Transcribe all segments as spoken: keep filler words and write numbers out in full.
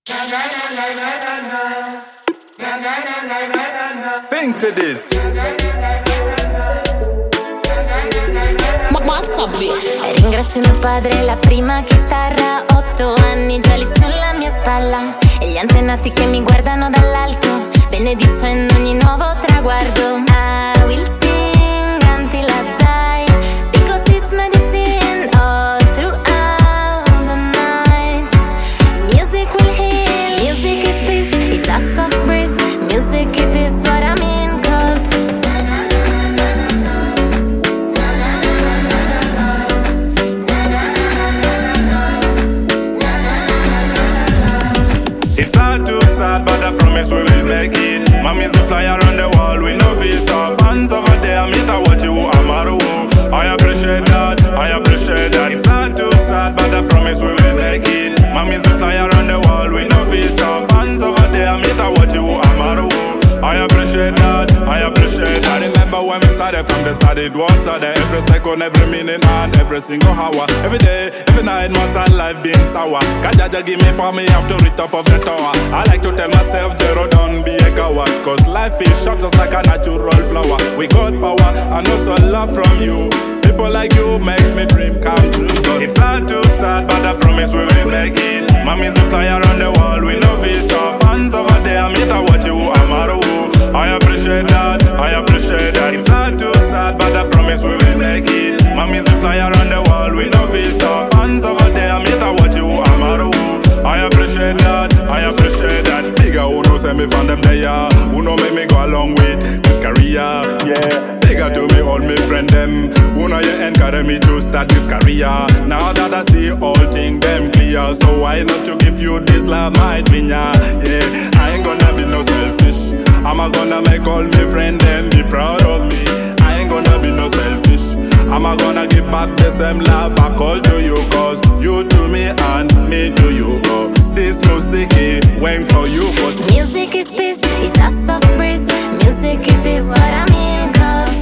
Sing to this. Ringrazio mio padre, la prima chitarra. Otto anni già lì sulla mia spalla. E gli antenati che mi guardano dall'alto, benedicendo ogni nuovo traguardo. I will sing until I die, because it's medicine all throughout the night. Music will heal, music is peace, it's a soft breeze. Music it is what I mean, cause it's hard to start, but I promise we will make it. Mommy's a fly around the wall, we know visa. Fans over there, meet I watch you, I'm out of war. I appreciate that, I appreciate that. It's hard to start, but I promise we will make it. Mommy's a fly around the wall, we know visa. Fans over there, meet I watch you, I'm out of war. I appreciate that, I appreciate that. I remember when we started from the start, it was sudden. Every second, every minute, and every single hour. Every day, every night, must have life been sour. Kajaja give me power, me have to reach top of the tower. I like to tell myself, Jero, don't be a coward, cause life is short just like a natural flower. We got power, and also love from you. People like you makes me dream come true. Cause it's hard to start, but I promise we will make it. Mommy's a fly around the wall, we love it. So fans over there, meet I watch you, I'm out of war. I appreciate that, I appreciate that. It's hard to start, but I promise we will make it. Mommy's a fly around the wall, we love it. So fans over there, meet I watch you, I'm out of war. I appreciate that, I appreciate that. Bigger who knows me from them there, who know make me go along with this career, yeah. Bigger to me, all me friend them, who know you encourage me to start this career. Now that I see all things them clear, so why not to give you this love, my twin, yeah. I ain't gonna be no selfish, I'm a gonna make all my friends them be proud of me. I ain't gonna be no selfish, I'm a gonna give back the same love back all to you. Cause you to me and me to you. Oh, this music it went for you. Cause music is peace, it's a soft breeze. Music it is what I mean, cause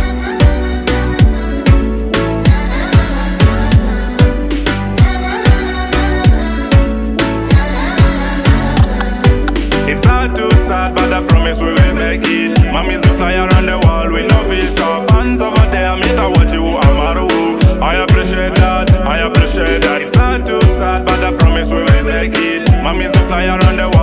it's hard to start, but I promise we will make it. Mommy's a fly around the wall, we love it. So fans over there, meet I watch you, I'm out of war. I appreciate that, I appreciate that. It's hard to start, but I promise we will make it. Mommy's a fly around the wall.